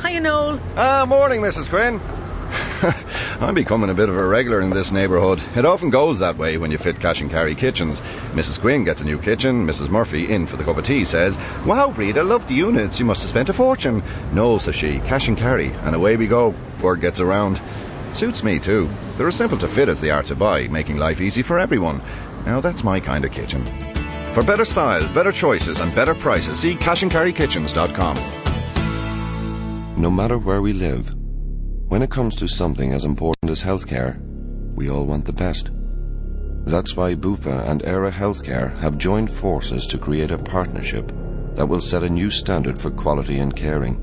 Hiya, Noel. Morning, Mrs. Quinn. I'm becoming a bit of a regular in this neighbourhood. It often goes that way when you fit cash and carry kitchens. Mrs. Quinn gets a new kitchen. Mrs. Murphy, in for the cup of tea, says, "Wow, Breed, I love the units. You must have spent a fortune." "No," says she, "cash and carry." And away we go. Word gets around. Suits me too. They're as simple to fit as they are to buy, making life easy for everyone. Now that's my kind of kitchen. For better styles, better choices and better prices, see cashandcarrykitchens.com. No matter where we live, when it comes to something as important as healthcare, we all want the best. That's why Bupa and Era Healthcare have joined forces to create a partnership that will set a new standard for quality and caring.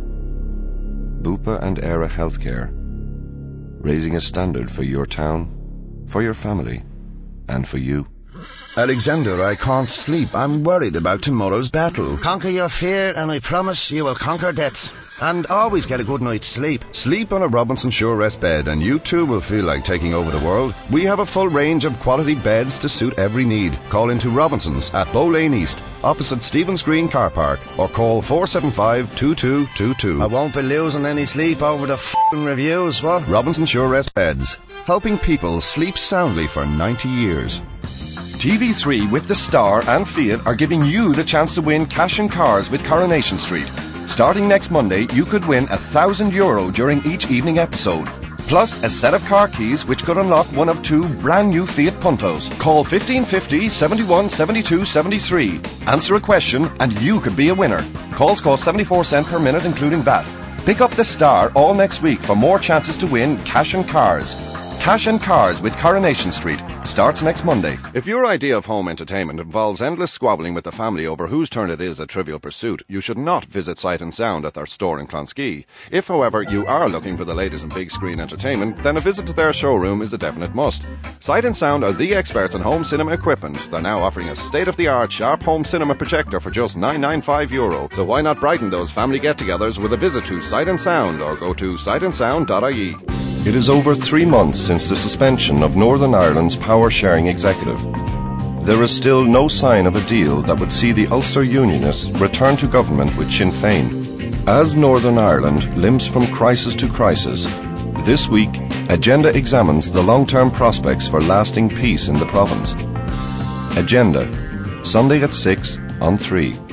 Bupa and Era Healthcare, raising a standard for your town, for your family, and for you. Alexander, I can't sleep. I'm worried about tomorrow's battle. Conquer your fear, and I promise you will conquer death. And always get a good night's sleep. Sleep on a Robinson Sure Rest bed, and you too will feel like taking over the world. We have a full range of quality beds to suit every need. Call into Robinson's at Bow Lane East, opposite Stephen's Green Car Park, or call 475-2222. I won't be losing any sleep over the f***ing reviews, what? Robinson Sure Rest beds, helping people sleep soundly for 90 years. TV3 with The Star and Fiat are giving you the chance to win cash and cars with Coronation Street. Starting next Monday, you could win €1,000 during each evening episode, plus a set of car keys which could unlock one of 2 brand new Fiat Puntos. Call 1550 71 72 73. Answer a question and you could be a winner. Calls cost 74 cents per minute including VAT. Pick up The Star all next week for more chances to win cash and cars. Cash and Cars with Coronation Street starts next Monday. If your idea of home entertainment involves endless squabbling with the family over whose turn it is a Trivial Pursuit, you should not visit Sight and Sound at their store in Clonskee. If, however, you are looking for the latest in big screen entertainment, then a visit to their showroom is a definite must. Sight and Sound are the experts in home cinema equipment. They're now offering a state-of-the-art sharp home cinema projector for just €995. So why not brighten those family get-togethers with a visit to Sight and Sound, or go to sightandsound.ie. It is over 3 months since the suspension of Northern Ireland's power-sharing executive. There is still no sign of a deal that would see the Ulster Unionists return to government with Sinn Féin. As Northern Ireland limps from crisis to crisis, this week, Agenda examines the long-term prospects for lasting peace in the province. Agenda, Sunday at 6 on 3.